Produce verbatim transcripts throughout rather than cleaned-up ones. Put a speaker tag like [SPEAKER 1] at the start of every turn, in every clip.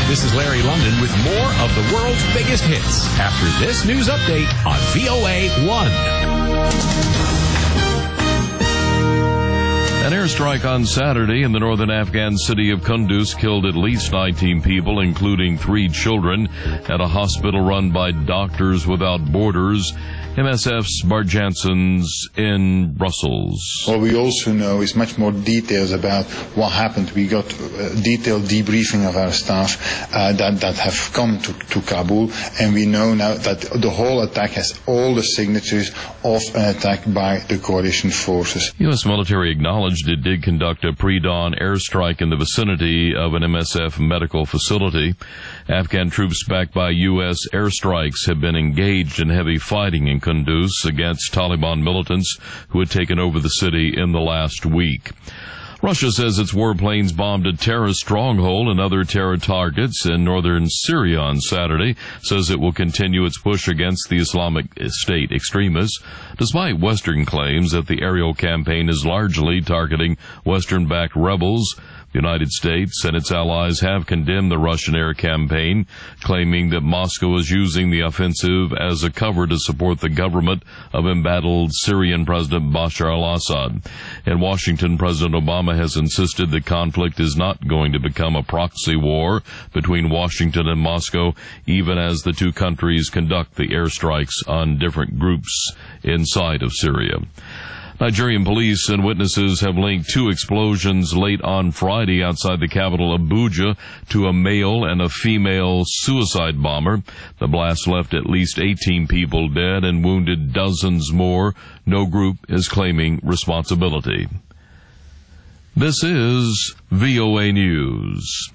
[SPEAKER 1] This is Larry London with more of the world's biggest hits after this news update on V O A one.
[SPEAKER 2] An airstrike on Saturday in the northern Afghan city of Kunduz killed at least nineteen people, including three children, at a hospital run by Doctors Without Borders. M S F's Bart Janssens in Brussels.
[SPEAKER 3] What we also know is much more details about what happened. We got a detailed debriefing of our staff uh, that, that have come to, to Kabul, and we know now that the whole attack has all the signatures of an attack by the coalition forces.
[SPEAKER 2] U S military acknowledged it did conduct a pre-dawn airstrike in the vicinity of an M S F medical facility. Afghan troops backed by U S airstrikes have been engaged in heavy fighting in Kunduz against Taliban militants who had taken over the city in the last week. Russia says its warplanes bombed a terrorist stronghold and other terror targets in northern Syria on Saturday, says it will continue its push against the Islamic State extremists, despite Western claims that the aerial campaign is largely targeting Western-backed rebels. The United States and its allies have condemned the Russian air campaign, claiming that Moscow is using the offensive as a cover to support the government of embattled Syrian President Bashar al-Assad. In Washington, President Obama has insisted the conflict is not going to become a proxy war between Washington and Moscow, even as the two countries conduct the airstrikes on different groups inside of Syria. Nigerian police and witnesses have linked two explosions late on Friday outside the capital Abuja to a male and a female suicide bomber. The blast left at least eighteen people dead and wounded dozens more. No group is claiming responsibility. This is V O A News.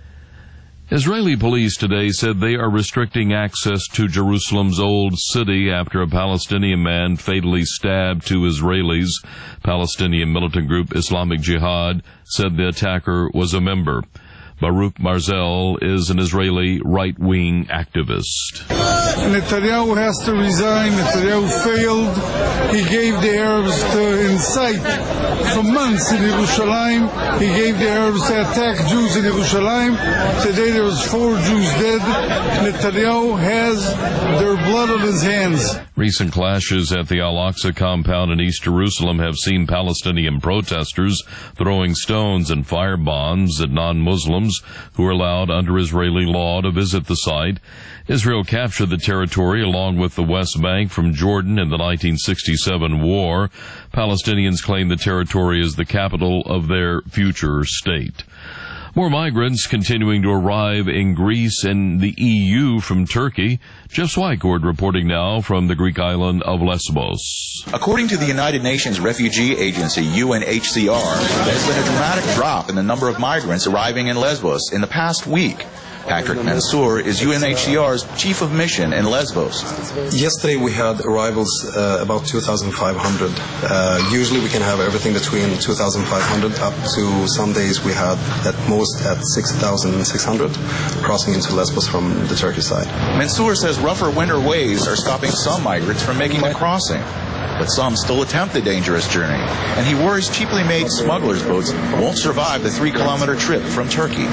[SPEAKER 2] Israeli police today said they are restricting access to Jerusalem's Old City after a Palestinian man fatally stabbed two Israelis. Palestinian militant group Islamic Jihad said the attacker was a member. Baruch Marzel is an Israeli right-wing activist.
[SPEAKER 4] Netanyahu has to resign. Netanyahu failed. He gave the Arabs to incite for months in Yerushalayim. He gave the Arabs to attack Jews in Yerushalayim. Today there was four Jews dead. Netanyahu has their blood on his hands.
[SPEAKER 2] Recent clashes at the Al-Aqsa compound in East Jerusalem have seen Palestinian protesters throwing stones and fire bombs at non-Muslims who are allowed under Israeli law to visit the site. Israel captured the territory along with the West Bank from Jordan in the nineteen sixty-seven war. Palestinians claim the territory is the capital of their future state. More migrants continuing to arrive in Greece and the E U from Turkey. Jeff Swycord reporting now from the Greek island of Lesbos.
[SPEAKER 5] According to the United Nations Refugee Agency, U N H C R, there's been a dramatic drop in the number of migrants arriving in Lesbos in the past week. Patrick Mansour is U N H C R's chief of mission in Lesbos.
[SPEAKER 6] Yesterday we had arrivals uh, about two thousand five hundred. Uh, usually we can have everything between two thousand five hundred up to some days we had at most at six thousand six hundred crossing into Lesbos from the Turkey side.
[SPEAKER 5] Mansour says rougher winter waves are stopping some migrants from making the crossing, but some still attempt the dangerous journey, and he worries cheaply made smugglers' boats won't survive the three-kilometer trip from Turkey.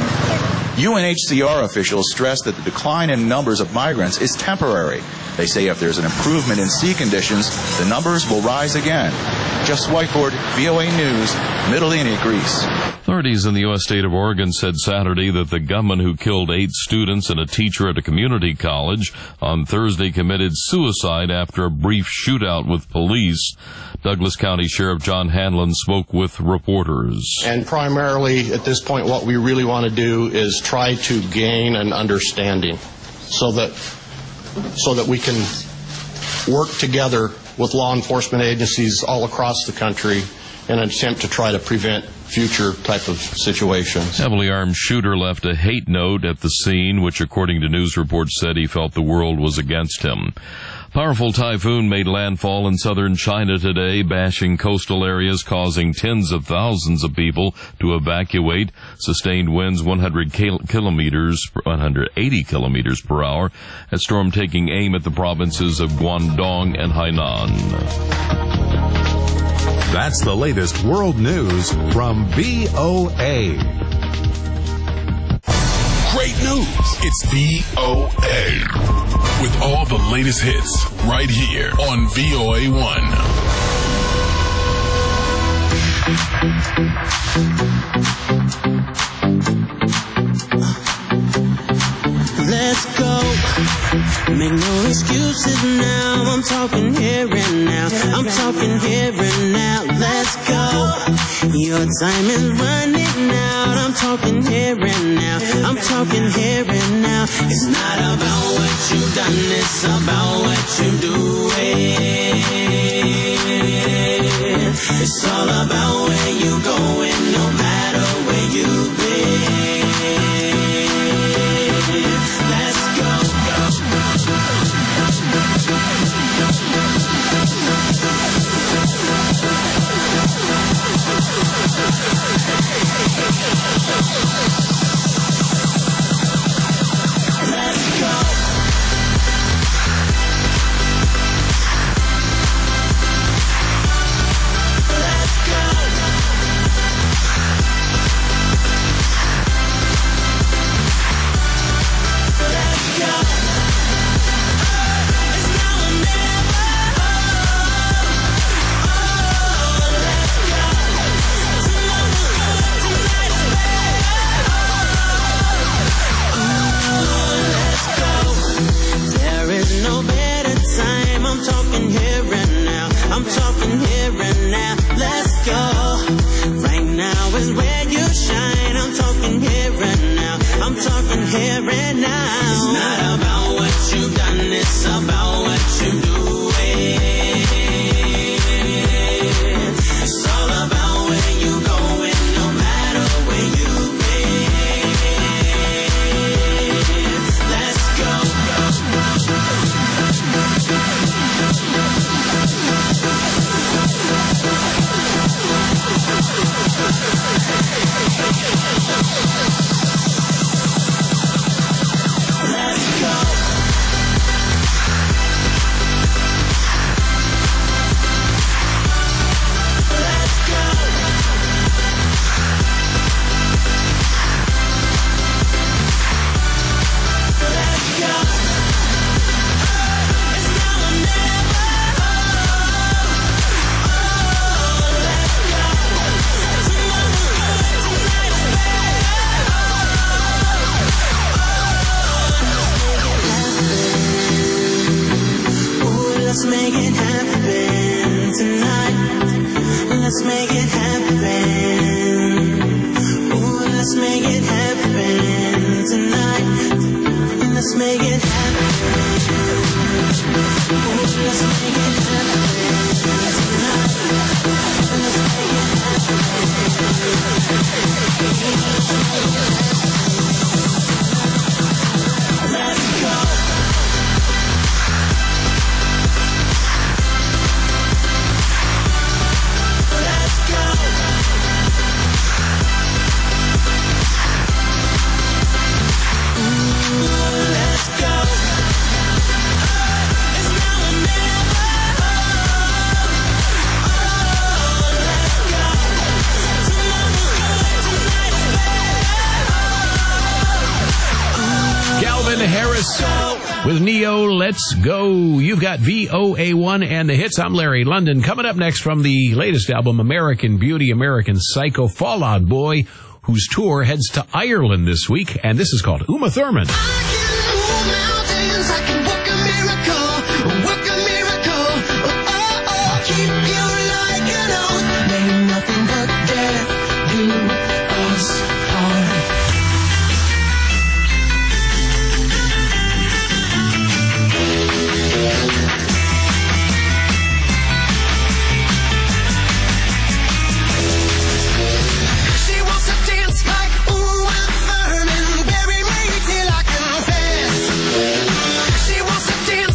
[SPEAKER 5] U N H C R officials stress that the decline in numbers of migrants is temporary. They say if there's an improvement in sea conditions, the numbers will rise again. Jeff Swycord, V O A News, Mytilene, Greece.
[SPEAKER 2] Authorities in the U S state of Oregon said Saturday that the gunman who killed eight students and a teacher at a community college on Thursday committed suicide after a brief shootout with police. Douglas County Sheriff John Hanlon spoke with reporters.
[SPEAKER 7] And primarily at this point what we really want to do is try to gain an understanding so that so that we can work together with law enforcement agencies all across the country in an attempt to try to prevent future type of situations.
[SPEAKER 2] Heavily armed shooter left a hate note at the scene, which according to news reports said he felt the world was against him. Powerful typhoon made landfall in southern China today, bashing coastal areas, causing tens of thousands of people to evacuate. Sustained winds one hundred kilometers, one hundred eighty kilometers per hour. A storm taking aim at the provinces of Guangdong and Hainan.
[SPEAKER 1] That's the latest world news from V O A.
[SPEAKER 8] great news. It's V O A with all the latest hits right here on V O A one.
[SPEAKER 9] Let's go. Make no excuses now. I'm talking here and now. I'm talking here and now. Let's go. Your time is running out. I'm talking here and now. I'm talking here and now. It's not about what you've done. It's about what you're doing. It's all about where you're going, no matter where you've been. Let's go. Let's go. I'm talking here and now. Let's go. Right now is where you shine. I'm talking here and now. I'm talking here and now. It's not about what you've done. It's about what you're doing. It's all about where you're going, no matter where you've been. Let's go. Let's go. Let's make it happen tonight. Let's make it happen. Ooh, let's make it happen tonight. Let's make it happen. Ooh, let's make it happen tonight. Let's make it happen. Let's go. Let's go. It's now or never. Oh, let's go. Tomorrow's good, tonight's better.
[SPEAKER 1] Calvin Harris with Neo. Let's go. You've got V O A one and the hits. I'm Larry London. Coming up next from the latest album, American Beauty, American Psycho, Fall Out Boy, whose tour heads to Ireland this week, and this is called Uma Thurman.
[SPEAKER 9] She wants to dance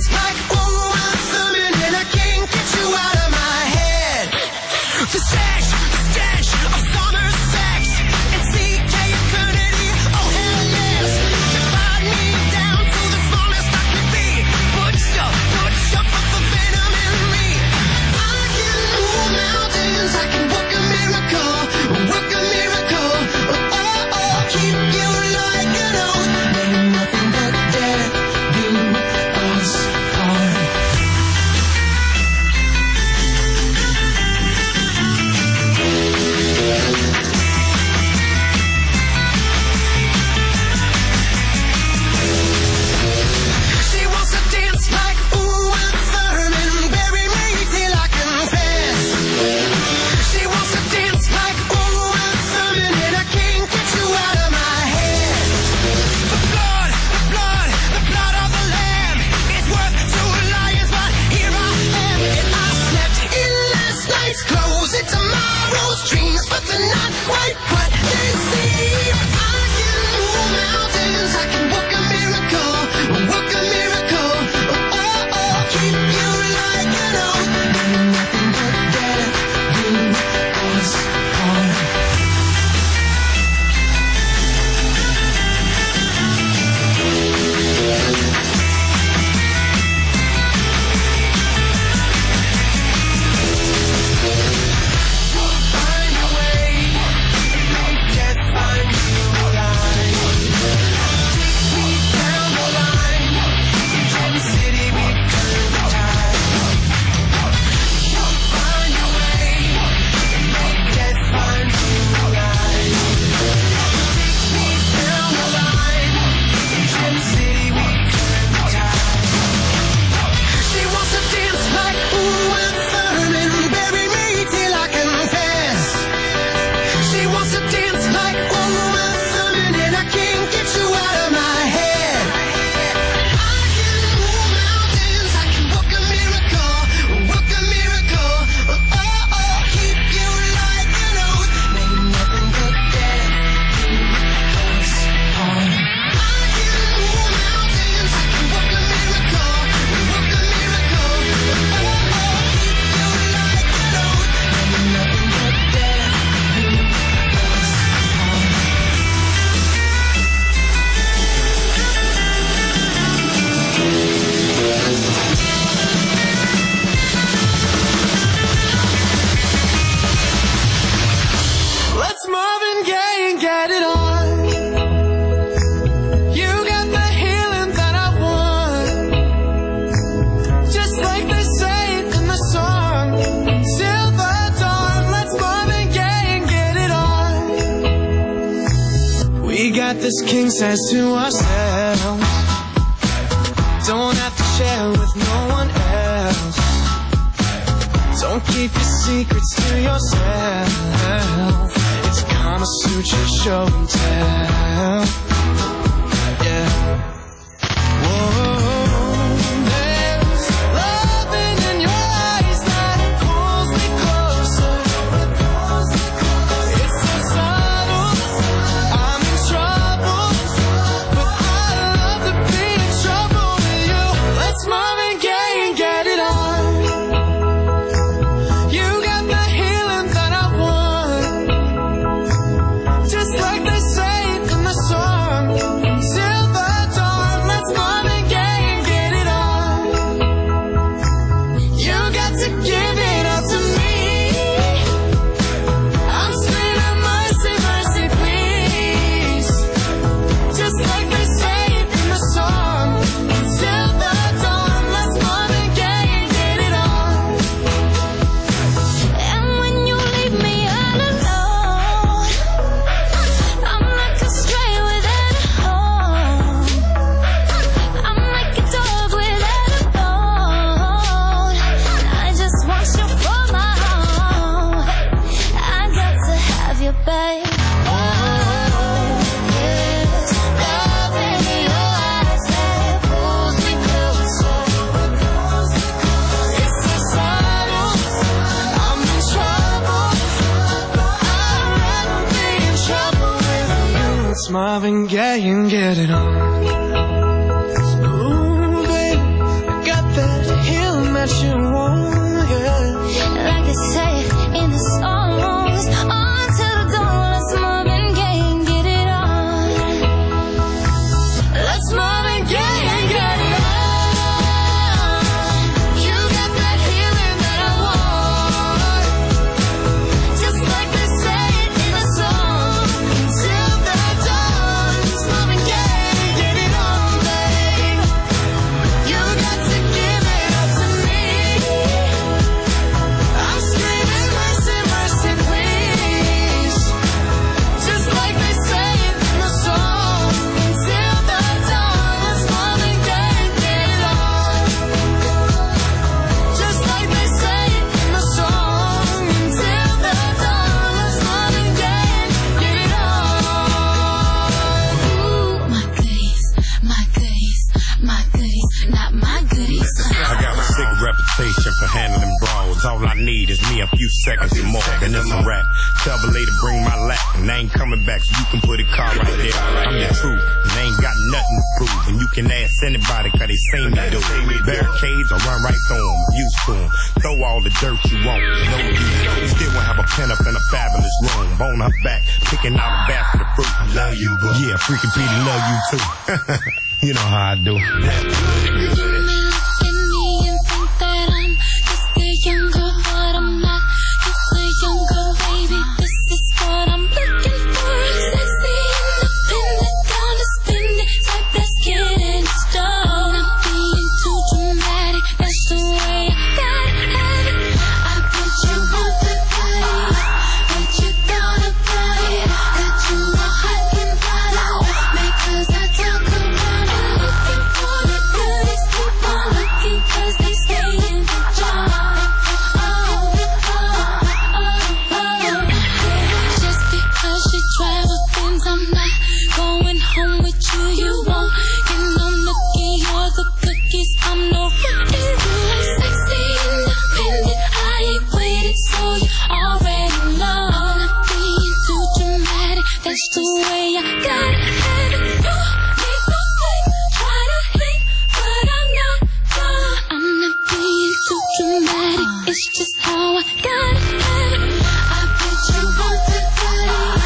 [SPEAKER 9] this king size to ourselves. Don't have to share with no one else. Don't keep your secrets to yourself. It's Kama Sutra show and tell. Yeah. Whoa. Marvin Gaye and get it on. Ooh, baby, I got that healing that you want, yeah. Like I say in the songs, on to the dawn. Let's Marvin Gaye and get it on. Let's Marvin Gaye and get it on. You got that healing that I want. Just like they say in the song. Until the dawn. Marvin Gaye, get it on, babe. You got to give it up to me. I'm screaming mercy, mercy, please. Just like they say it in the song. Until the dawn, let's Marvin Gaye, get it on. Just like they say it in the song. Until the dawn, let's Marvin Gaye, get it on. Ooh, my goodies, my goodies, my goodies, not my goodies.
[SPEAKER 10] I got a sick reputation for handling brawls. All I need is me a few seconds or more, then it's a wrap. Tell the lady bring my lap, and I ain't coming back, so you can put a car right there. I'm the truth, and I ain't got nothing to prove. And you can ask anybody, cause they seen me do it. Barricades, I run right through them, used to them. Throw all the dirt you want, no use. You still won't have a pen up in a fabulous room. Bone her back, picking out a basket of fruit. I love you, bro. Yeah, freaking Petey love you too. You know how I do. Younger, but I'm not just a younger baby. This is what I'm looking for. Sexy, independent, gonna spend it. Type that's getting started. Not being too dramatic, that's the way I gotta have it. I bet you want the body, but you gotta buy it. Got you all hot and bothered, because I talk around it. Looking for the goodies, keep on looking, cause they stay in the jar. Travel things, I'm not going home with you. You won't get no nookie or the cookies. I'm no rookie. I'm sexy, independent. I ain't waited, so you already know. I'm not being too dramatic. That's the way I gotta have it. You make no fake, try to hate, but I'm not done. I'm not being too dramatic. It's just how I gotta have it. I bet you want the body.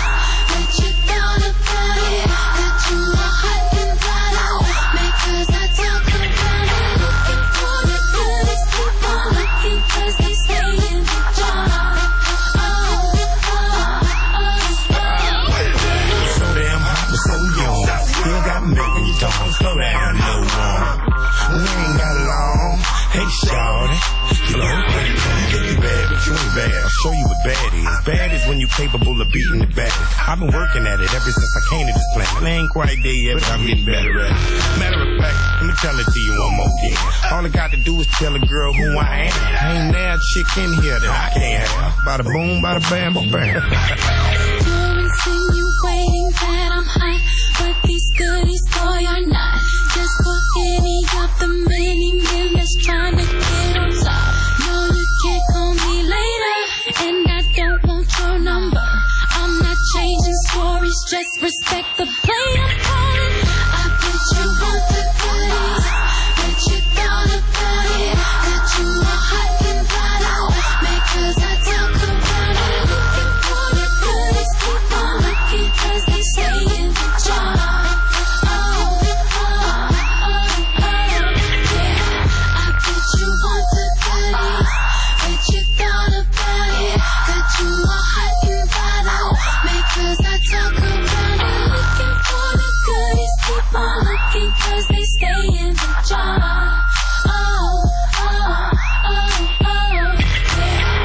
[SPEAKER 10] Slow down, no one. We ain't got long. Hey, shawty. You know, you bad, but you ain't bad. I'll show you what bad is. Bad is when you
[SPEAKER 11] capable of beating the baddest. I've been working at it ever since I came to this planet. I ain't quite there yet, but I'm getting better at it. Matter of fact, let me tell it to you one more again. All I got to do is tell a girl who I am. Ain't now a chick in here that I can't have. Bada boom, bada bam, bada bam.
[SPEAKER 10] You're insinuating that I'm hot, but these goodies, boy, are not. Just for any of the many men that's trying to get on top. No, you can't call me later, and I don't want your number. I'm not changing stories, just respect the play I'm calling. I bet you want the goodies, but you thought about it. That you are hot and bottom, because I talk around it. Looking for the goodies, keep on looking, cause they stay in the jar. Oh, oh, oh, oh, yeah. I bet you want the goodies, but you thought about it. That you are hot and bottom, because I talk around it. Looking for the goodies, keep on looking, cause they stay in the jar. Oh, oh, oh, oh, yeah.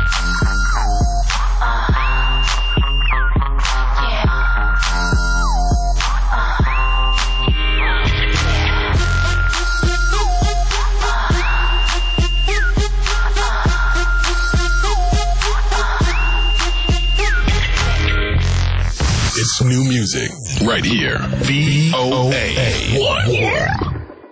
[SPEAKER 8] It's new music right here. V O A one.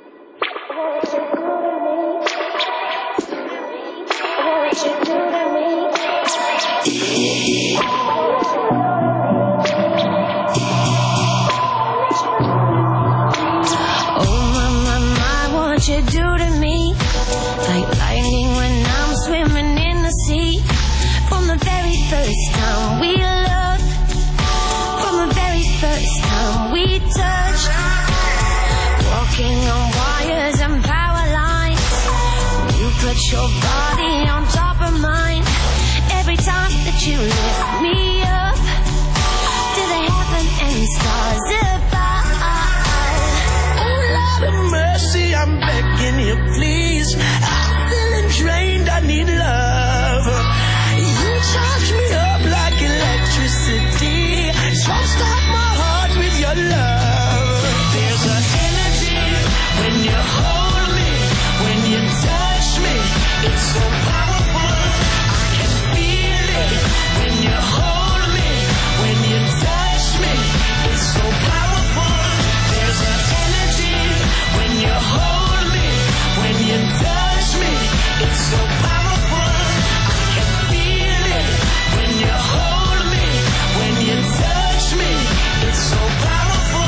[SPEAKER 9] You do to me like lightning when I'm swimming in the sea. From the very first time we loved, from the very first time we touched, walking on wires and power lines. You put your body on top of mine. Every time that you lift me up to the heaven and stars above.
[SPEAKER 12] Oh, Lord of mercy, I'm begging you, please. I'm feeling drained, I need love. You charge me up like electricity. Jumpstart my heart with your love. There's an energy when you hold me, when you touch me. It's so powerful, I can feel it. When you hold me, when you touch me. It's so powerful. There's an energy when you hold me, when you touch me. It's so powerful, I can feel it. When you hold me, when you touch me. It's so powerful.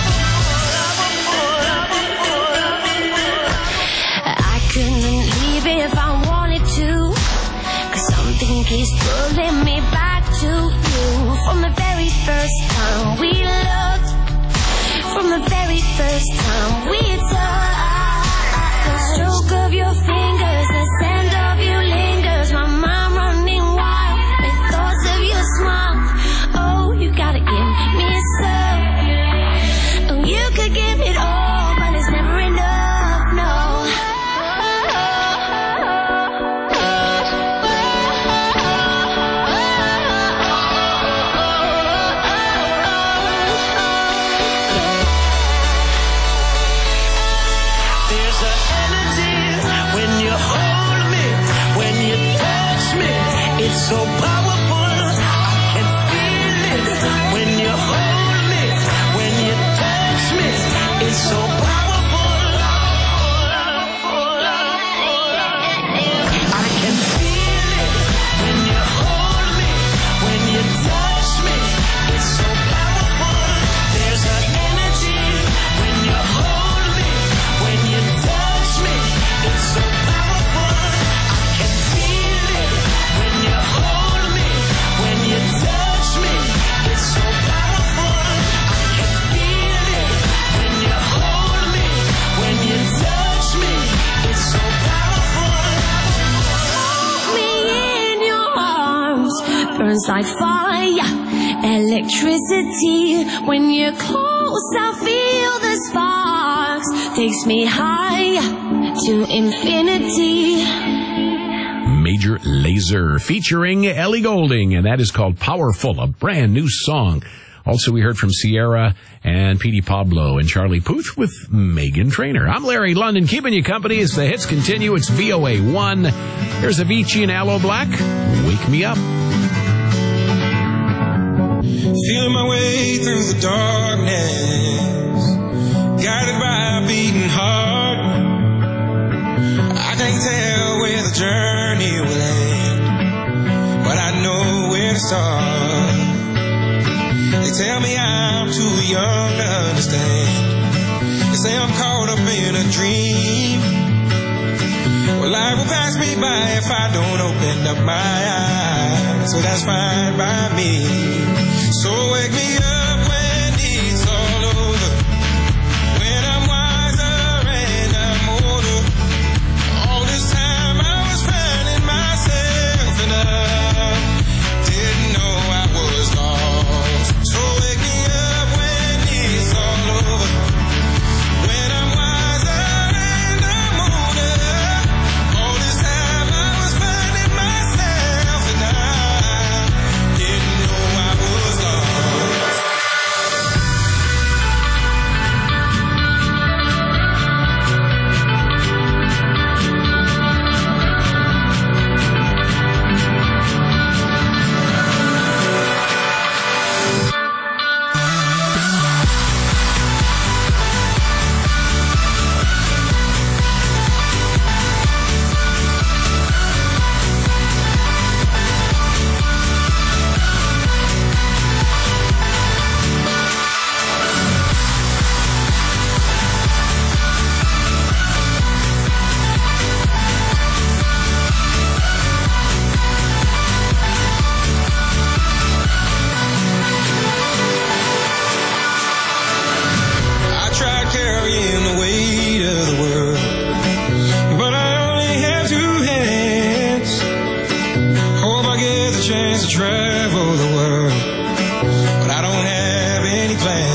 [SPEAKER 9] I couldn't leave if I wanted to, cause something keeps pulling me back to you. From the very first time we loved, from the very first time we touched, the stroke of your fingers, the scent of you lingers, my mind running wild with thoughts of your smile. Oh, you gotta give me some. Oh, you could give it all, but it's never enough, no.
[SPEAKER 12] There's an energy when you hold me, when you touch me. It's so powerful, I can feel it. When you hold me, when you touch me. It's so powerful, I can feel it. When you hold me, when you touch me. It's so powerful. There's an energy when you hold me, when you touch me. It's so powerful, I can feel it. When you hold me, when you touch me. It's so powerful, I can feel it. When you hold me, when you touch me. It's so powerful.
[SPEAKER 9] Me in your arms burns like fire, electricity. When you're close, I feel the sparks. Takes me higher to infinity.
[SPEAKER 1] Major Lazer featuring Ellie Goulding, and that is called Powerful, a brand new song. Also, we heard from Sierra and Petey Pablo and Charlie Puth with Meghan Trainor. I'm Larry London, keeping you company as the hits continue. It's V O A one. Here's Avicii and Aloe Black. Wake Me Up.
[SPEAKER 13] Feeling my way through the darkness, guided by a beating heart. I can't tell where the journey will end, but I know where to start. They tell me I'm too young to understand. They say I'm caught up in a dream. Well, life will pass me by if I don't open up my eyes. So that's fine by me. So wake me up when it's all over, when I'm wiser and I'm older. All this time I was finding myself and I didn't know I was lost. So wake me up when it's all over, when I'm wiser and I'm older. All this time I was finding myself and I didn't know I was lost. I tried carrying the weight of the world, but I only have two hands. Hope I get the chance to travel the world, but I don't have any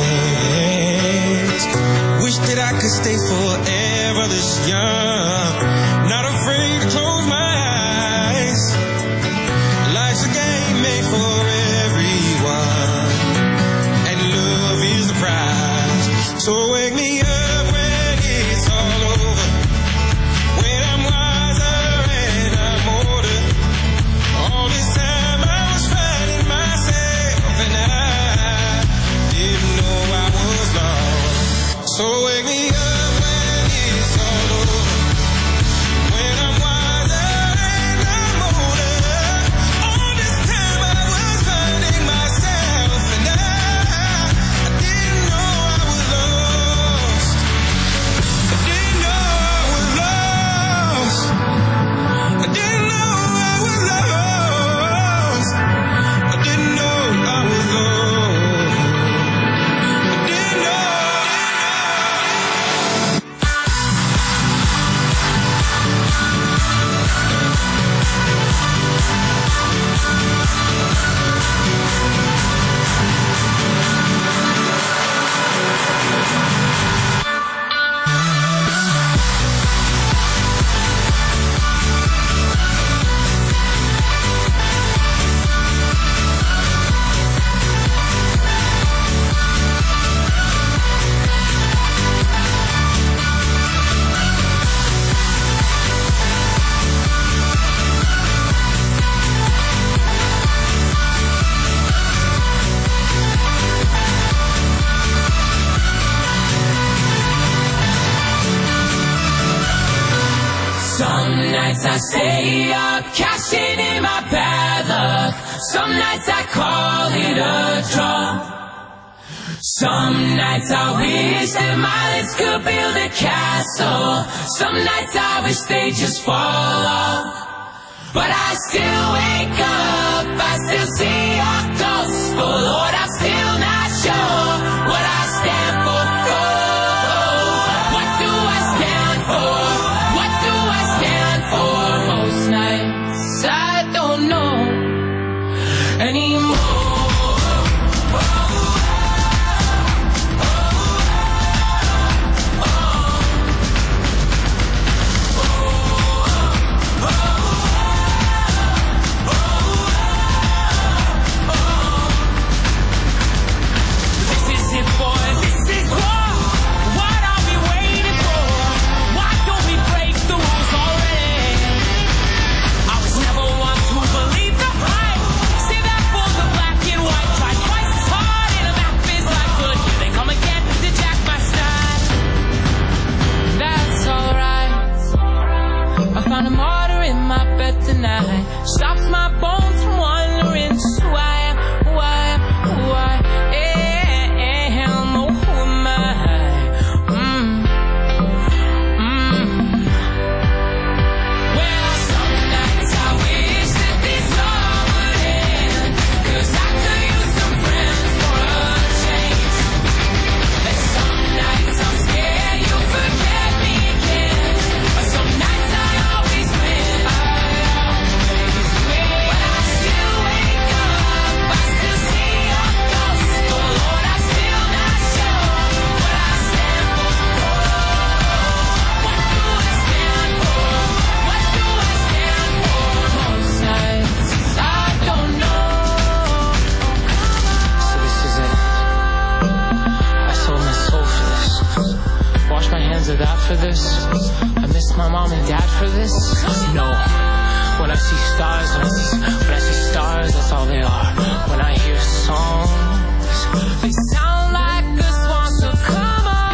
[SPEAKER 13] plans. Wish that I could stay forever this young, not afraid to close my eyes. Life's a game made for everyone, and love is the prize. So wake me up when it's all over, when I'm wiser and I'm older. All this time I was finding myself and I didn't know I was lost. So wake me up when it's all over, when I'm wiser and I'm older. All this time I was finding myself and I, I didn't know I was lost. I didn't know I was lost. I didn't know I was lost. I didn't know I was lost. I didn't know.
[SPEAKER 14] Some nights I stay up, cashing in my bad luck. Some nights I call it a draw. Some nights I wish that my lips could build a castle. Some nights I wish they just fall off. But I still wake up, I still see your gospel. Lord, I'm still not sure what I stand for. Oh, what do I stand for? What do I stand for? Most nights I don't know anymore.
[SPEAKER 15] hands are that for this? I miss my mom and dad for this? No. When I see stars, when I see, when I see stars, that's all they are. When I hear songs, they sound like a swan, so come on.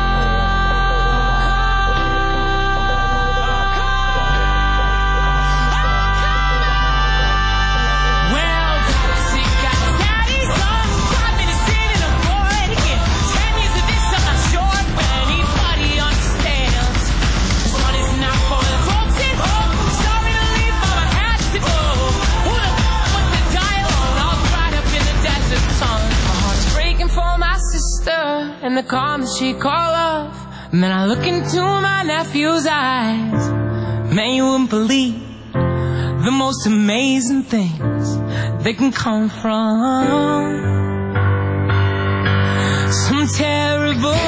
[SPEAKER 15] Well, Galaxy got daddy's son, five minutes in and I'm bored again. Ten years of this, I'm not sure if anybody understands. This one is not for the folks at home. Sorry to leave, but I had to go. Who the f*** wants to die alone, all dried up in the desert sun? My heart's breaking for my sister and the calm she call love. And then I look into my nephew's eyes. Man, you wouldn't believe the most amazing things they can come from some terrible.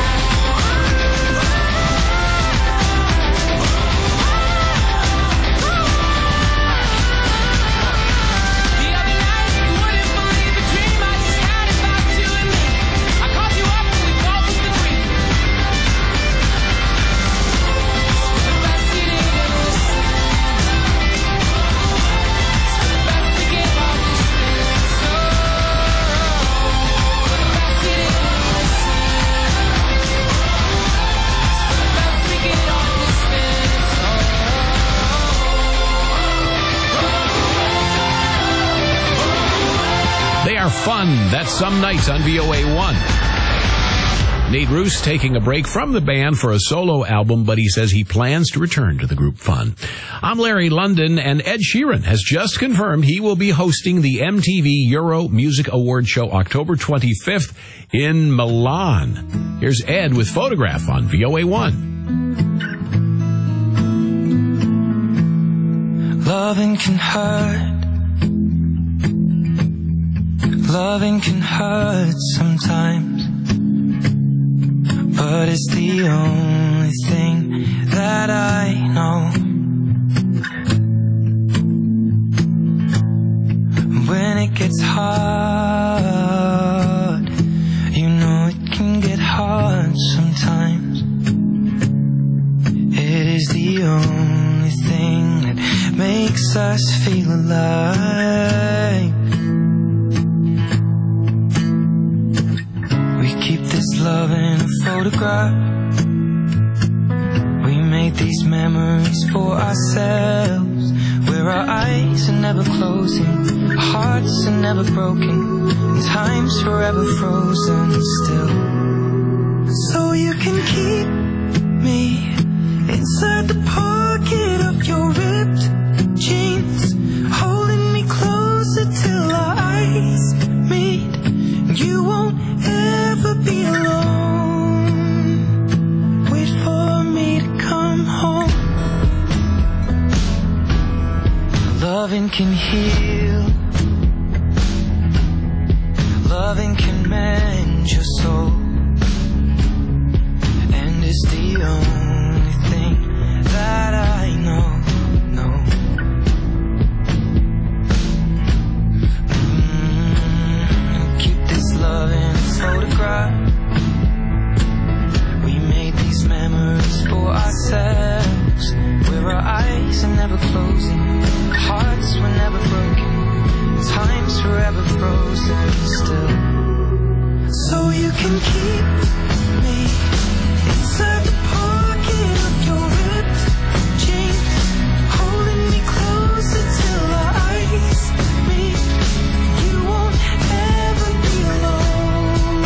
[SPEAKER 1] Fun. That's Some Nights on V O A one. Nate Roos taking a break from the band for a solo album, but he says he plans to return to the group Fun. I'm Larry London, and Ed Sheeran has just confirmed he will be hosting the M T V Euro Music Award Show October twenty-fifth in Milan. Here's Ed with Photograph on V O A one.
[SPEAKER 15] Loving can hurt. Loving can hurt sometimes, but it's the only thing that I know. When it gets hard, you know it can get hard sometimes. It is the only thing that makes us feel alive. This love in a photograph. We made these memories for ourselves, where our eyes are never closing, our hearts are never broken, and time's forever frozen still. So you can keep me inside the pocket of your ripped jeans, holding me closer till our eyes meet. You won't ever be alone. Wait for me to come home. Loving can heal. Loving can mend your soul. And it's the only thing that I know. No. Mm, keep this love in photograph. We made these memories for ourselves, where our eyes are never closing, hearts were never broken, time's forever frozen still. So you can keep me inside the pocket of your ripped jeans, holding me closer till our eyes meet. You won't ever be alone.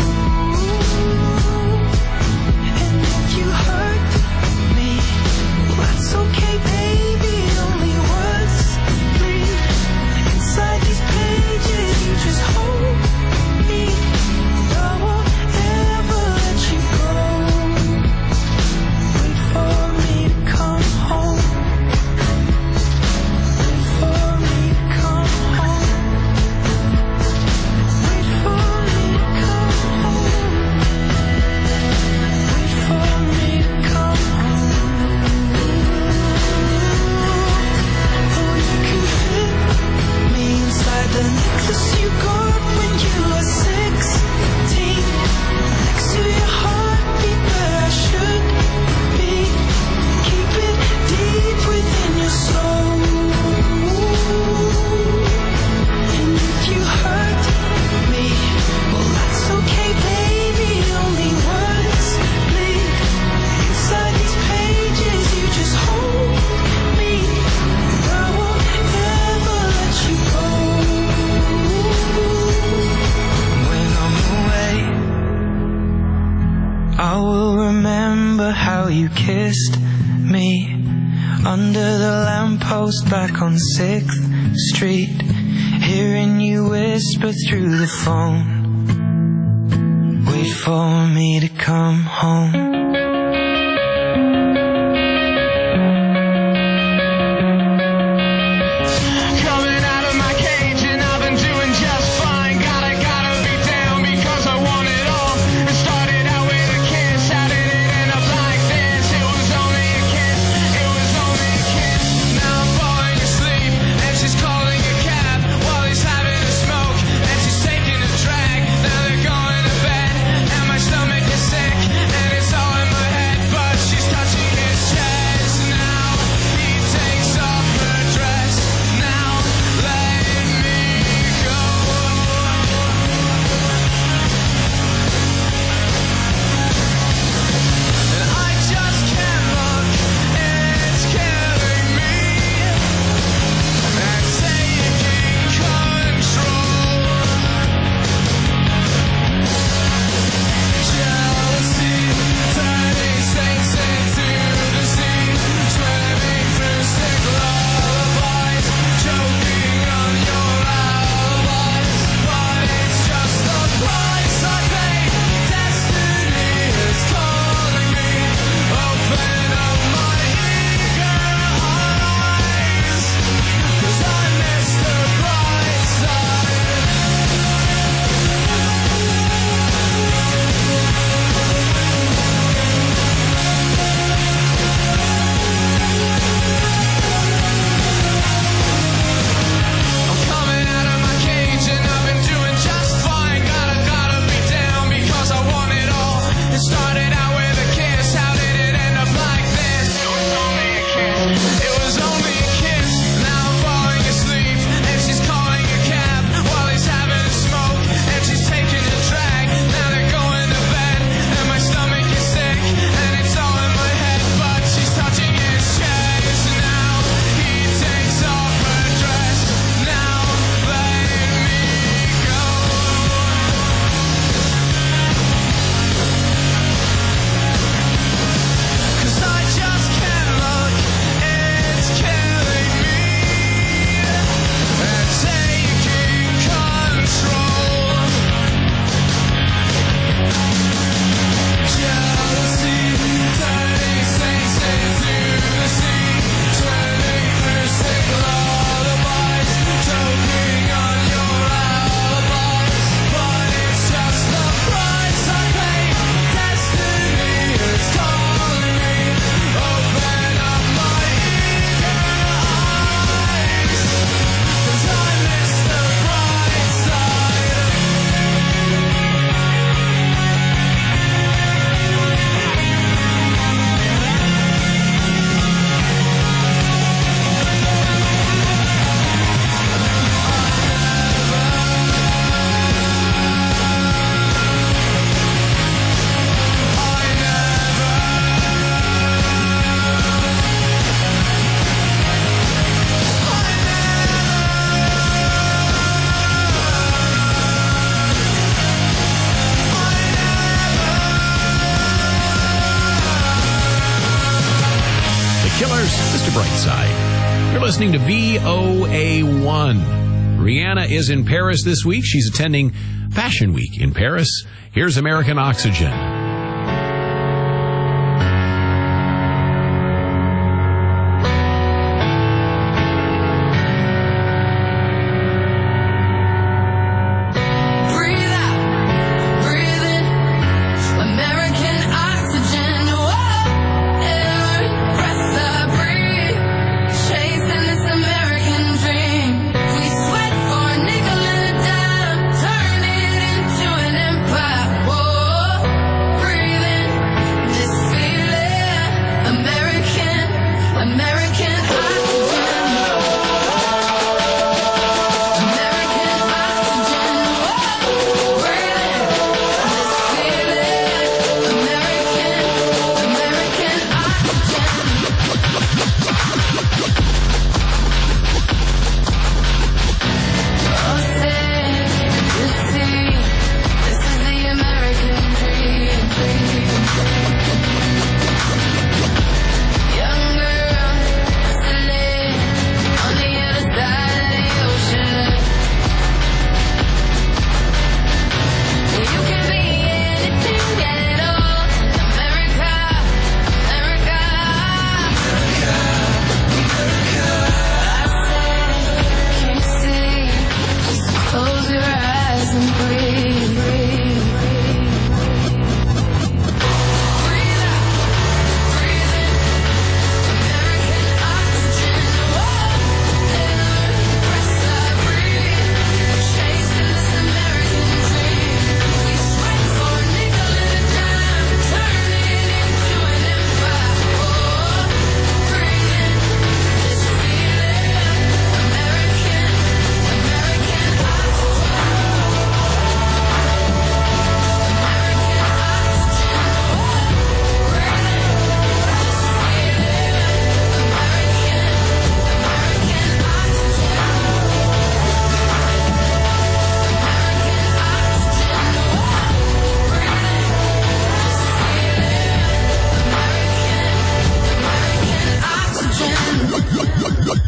[SPEAKER 15] And if you hurt me, well, that's okay, baby. Only words bleed inside these pages. You just hold me. I won't ever let you go.
[SPEAKER 13] I will remember how you kissed me under the lamppost back on sixth Street, hearing you whisper through the phone, wait for me to come home.
[SPEAKER 1] Mister Brightside. You're listening to V O A one. Rihanna is in Paris this week. She's attending Fashion Week in Paris. Here's American Oxygen.
[SPEAKER 10] Whoa.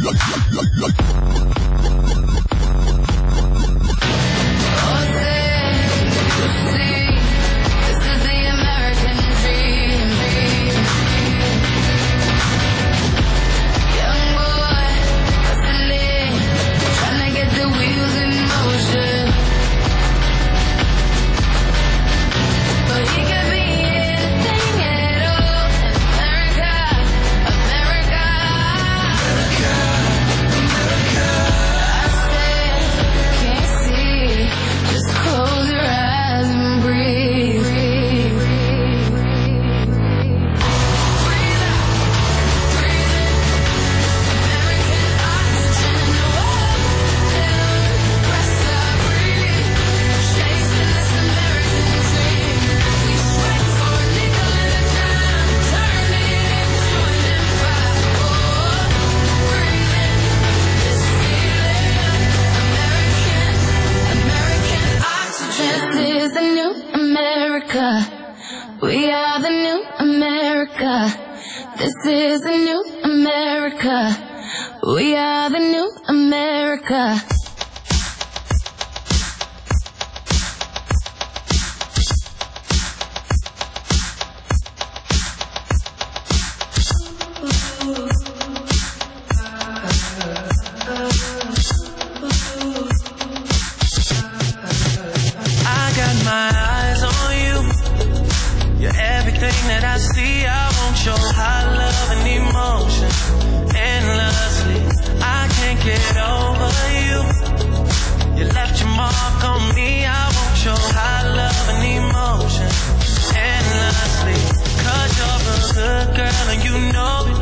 [SPEAKER 10] We are the new America. This is the new America. We are the new America.
[SPEAKER 12] I got my eyes on you. You're everything that I see. I want your high love and emotion endlessly. I can't get over you. You left your mark on me. I want your high love and emotion endlessly. Cause you're a good girl and you know it.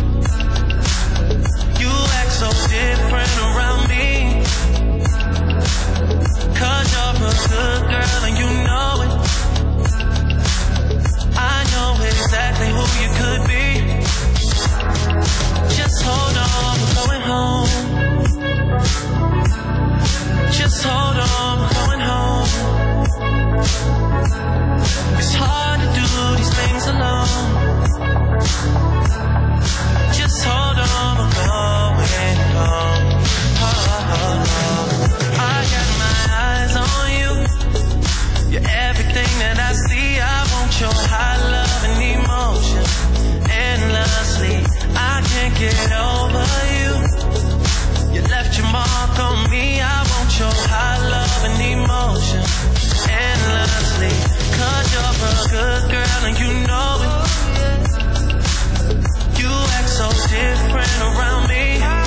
[SPEAKER 12] You act so different around me. Cause you're a good girl and you know it. I know exactly who you could be. Just hold on, we're going home. Just hold on, we're going home. It's hard to do these things alone. Just hold on, we're going home. Oh, oh, oh. I got my eyes on you. You're everything that I see. I want your high love and emotion endlessly. I can't get over you. You left your mark on me. I want your high love and emotion endlessly. Cause you're a good girl and you know it. You act so different around me.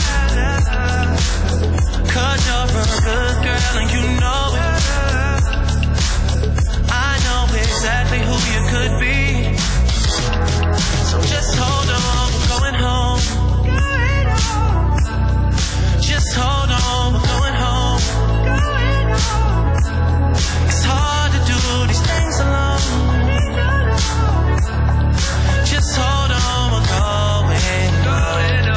[SPEAKER 12] Cause you're a good girl and you know it. I know exactly who you could be. So just hold on, we're going home. Just hold on, we're going home. It's hard to do these things alone. Just hold on, we're going home.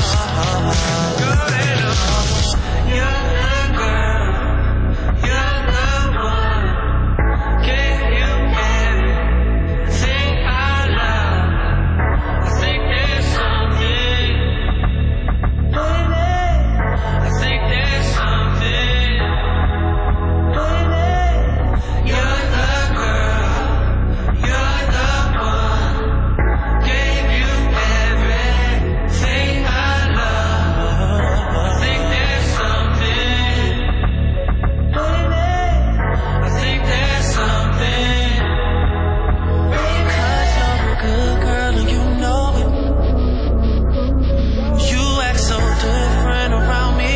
[SPEAKER 12] You're the girl, you're the one. Gave you everything I love. I think there's something, baby. I think there's something, baby. You're the girl, you're the one. Gave you everything I love. I think there's something, baby. I think there's something. Cause you're a good girl and you know it. You act so different around me.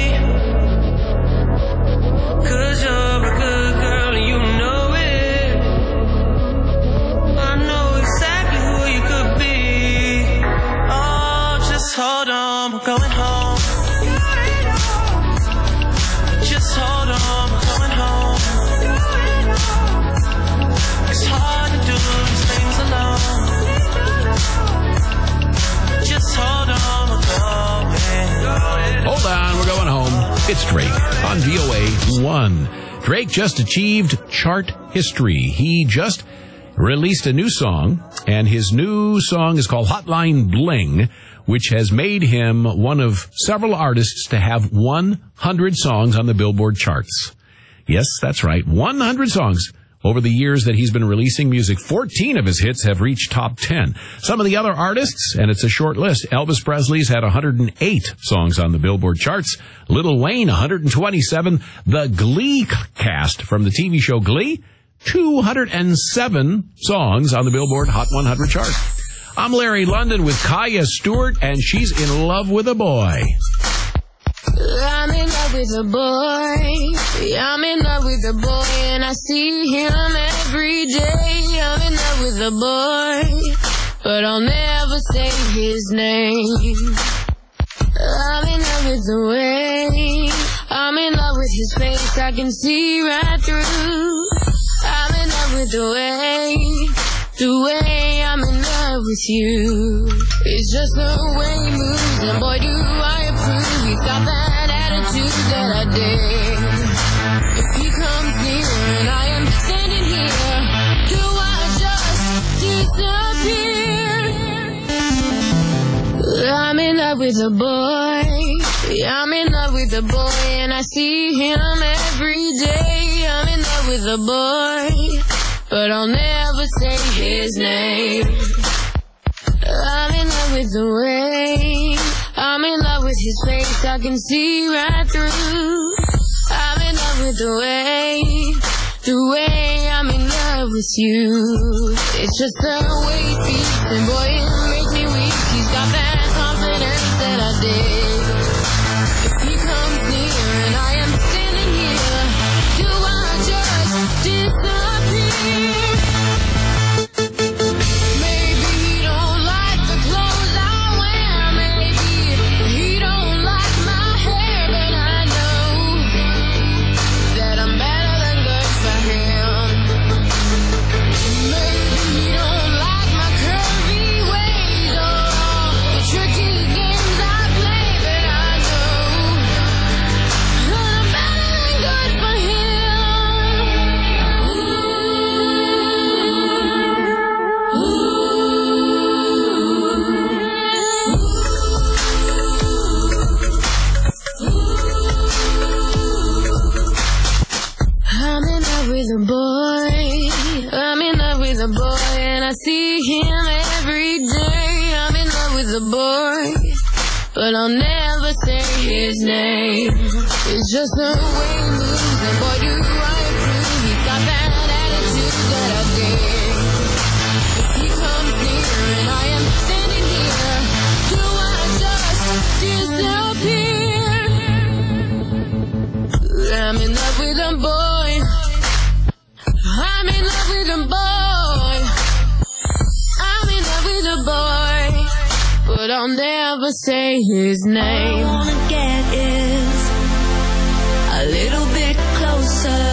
[SPEAKER 12] Cause you're a good girl and you know it. I know exactly who you could be. Oh, just hold on, we're going home. Just hold on, we're going home. It's hard to do these things alone. Just hold on, we're going home.
[SPEAKER 1] Hold on, we're going home. It's Drake on V O A one. Drake just achieved chart history. He just released a new song, and his new song is called Hotline Bling, which has made him one of several artists to have one hundred songs on the Billboard charts. Yes, that's right, one hundred songs. Over the years that he's been releasing music, fourteen of his hits have reached top ten. Some of the other artists, and it's a short list, Elvis Presley's had one hundred eight songs on the Billboard charts. Lil Wayne, one hundred twenty-seven. The Glee cast from the T V show Glee, two hundred seven songs on the Billboard Hot one hundred chart. I'm Larry London with Kaya Stewart, and she's in love with a boy.
[SPEAKER 15] I'm in love with a boy. I'm in love with a boy, and I see him every day. I'm in love with a boy, but I'll never say his name. I'm in love with the way. I'm in love with his face. I can see right through. I'm in love with the way. The way I'm in love with you. It's just the way he moves, and boy do I approve. He's got that attitude that I dig. If he comes near and I am standing here, do I just disappear? I'm in love with a boy. I'm in love with a boy, and I see him every day. I'm in love with a boy, but I'll never say his name. I'm in love with the way. I'm in love with his face. I can see right through. I'm in love with the way. The way I'm in love with you. It's just the way he speaks, and boy, it makes me weak. He's got that confidence that I dig. If he comes near and I am standing here, do I just disappear? I see him every day. I'm in love with a boy, but I'll never say his name. It's just the way he moves, and boy do I approve. He's got that attitude that I dig. If he comes near and I am standing here, do I just disappear? I'm in love with a boy. I'm in love with a boy. The boy, but I'll never say his name.
[SPEAKER 10] All I wanna get is a little bit closer.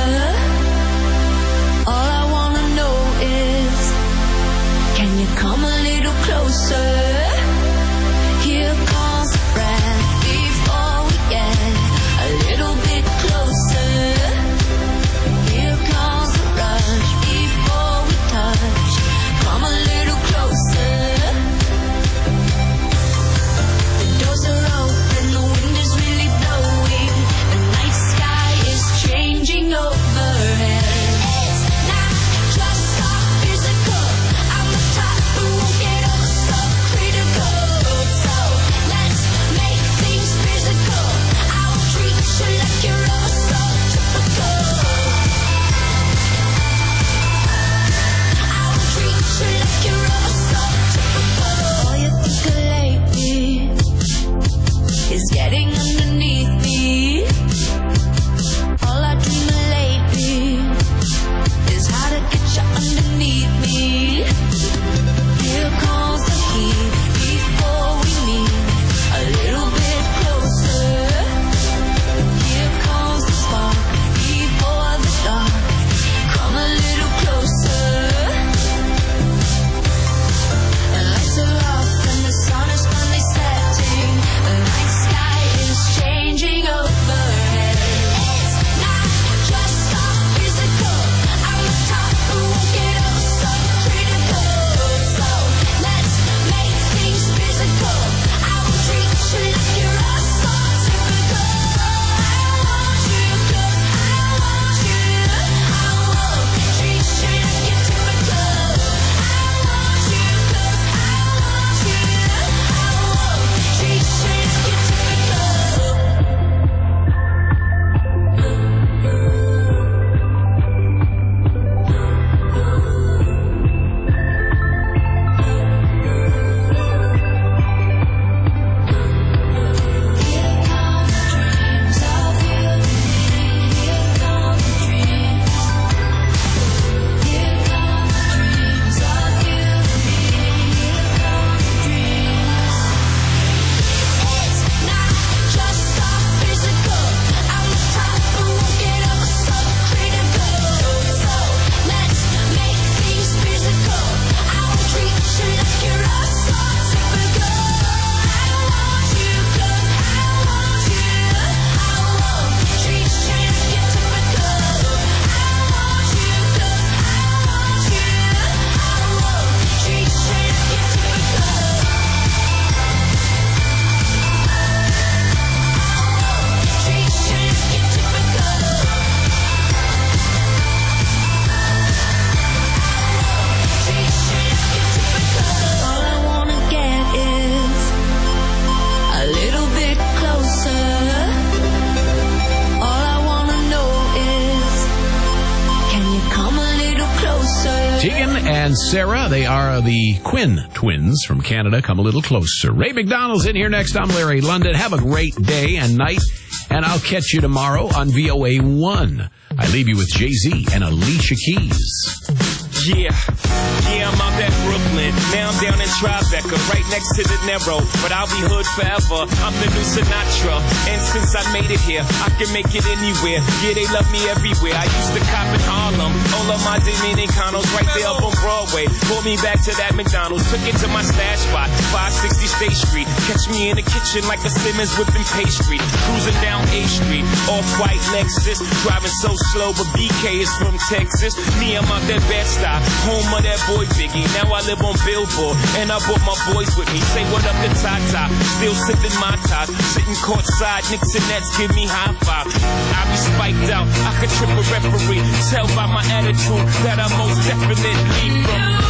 [SPEAKER 10] All I wanna know is, can you come a little closer? Here comes the breath before we get a little bit closer. Here comes the rush before we touch. Come a little closer. The doors are open, the wind is really blowing. The night sky is changing over.
[SPEAKER 1] and Sarah. They are the Quinn twins from Canada. Come a little closer. Ray McDonald's in here next. I'm Larry London. Have a great day and night, and I'll catch you tomorrow on V O A one. I leave you with Jay-Z and Alicia Keys.
[SPEAKER 13] Yeah, yeah, I'm out at Brooklyn. Now I'm down in Tribeca, right next to the Narrow. But I'll be hood forever. I'm the new Sinatra. And since I made it here, I can make it anywhere. Yeah, they love me everywhere. I used to cop in Harlem. All of my Dominicanos right there up on Broadway. Pulled me back to that McDonald's. Took it to my stash spot, five sixty State Street. Catch me in the kitchen like a Simmons whipping pastry. Cruising down A Street, off-white Lexus. Driving so slow, but B K is from Texas. Me, I'm out that Bed-Stuy, home of that boy Biggie. Now I live on Billboard, and I brought my boys with me. Say what up to Tata, still sipping my top. Sitting courtside, Knicks and Nets give me high five. I be spiked out, I could trip a referee. Tell by my attitude that I most definitely from.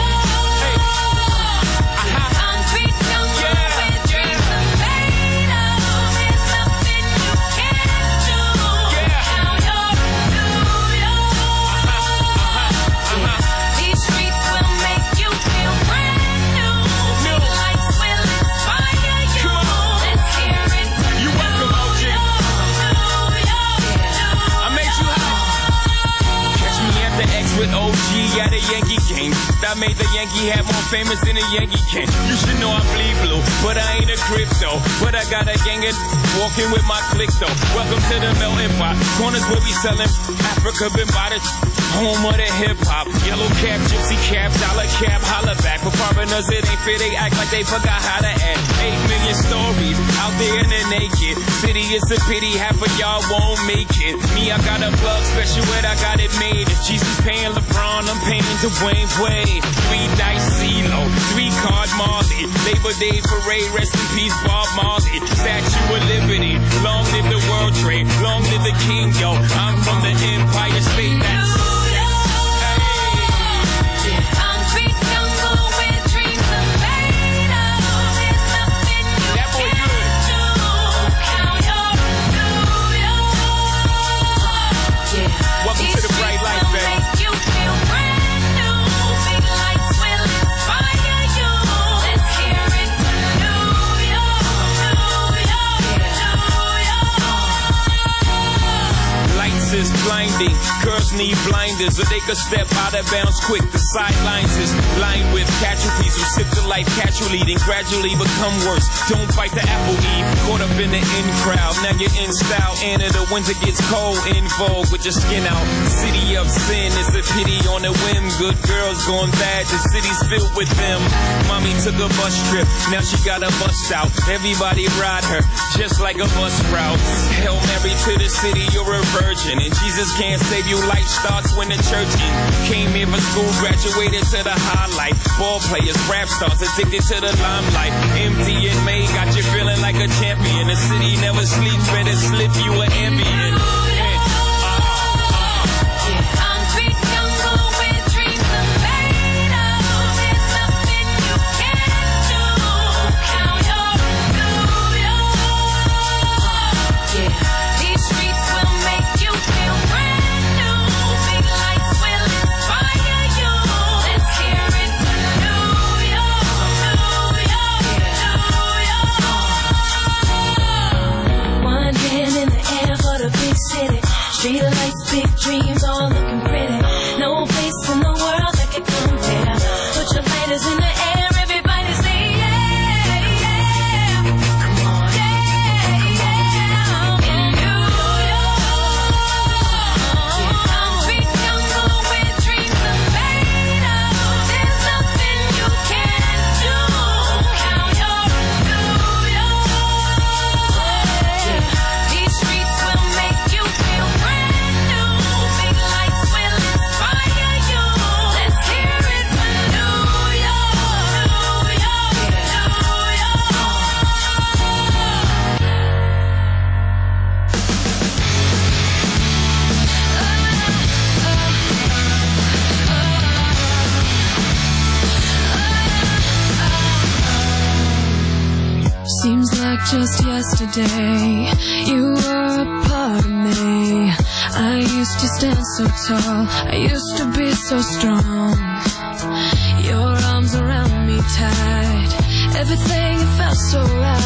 [SPEAKER 13] With O G at a Yankee game. I made the Yankee hat more famous than a Yankee can. You should know I bleed blue, but I ain't a crypto. But I got a gang of walking with my click though. Welcome to the melting pot. Corners will be selling Africa been by the home of the hip hop. Yellow cap, gypsy cap, dollar cap, holla back. For foreigners it ain't fair, they act like they forgot how to act. Eight million stories out there in the naked city. It's a pity half of y'all won't make it. Me, I got a plug special where I got it made. If Jesus paying LeBron, I'm paying Dwayne Wade. Three dice CeeLo, three card Marley. Labor Day parade, rest in peace Bob Marley. Statue of Liberty, long live the World Trade, long live the King, yo. I'm from the Empire State. That's blinding. Girls need blinders so they could step out of bounds quick. The sidelines is lined with casualties who sip the life casually, then gradually become worse. Don't fight the apple eve, caught up in the in crowd. Now you're in style, and in the winter gets cold, in vogue with your skin out. City of sin is a pity on a whim. Good girls going bad, the city's filled with them. Mommy took a bus trip, now she got a bust out. Everybody ride her, just like a bus route. Hail Mary to the city, you're a virgin. And Jesus can't save you, life starts when the church in. Came here for school, graduated to the highlight. Ball players, rap stars, addicted to the limelight. Empty in May, got you feeling like a champion. The city never sleeps, better slip you an ambient.
[SPEAKER 10] Street lights, big dreams, all looking pretty. No place in the world that could compare. Put your lighters in the air, everybody say yeah, yeah. Come on, yeah, yeah. In New York, concrete jungle where dreams are made of. There's nothing you can't do. Count your New York. These streets will make you feel brand new. Big lights will inspire you. Let's hear it for New York, New York,
[SPEAKER 16] New York. Seems like just yesterday you were a part of me. I used to stand so tall, I used to be so strong. so right.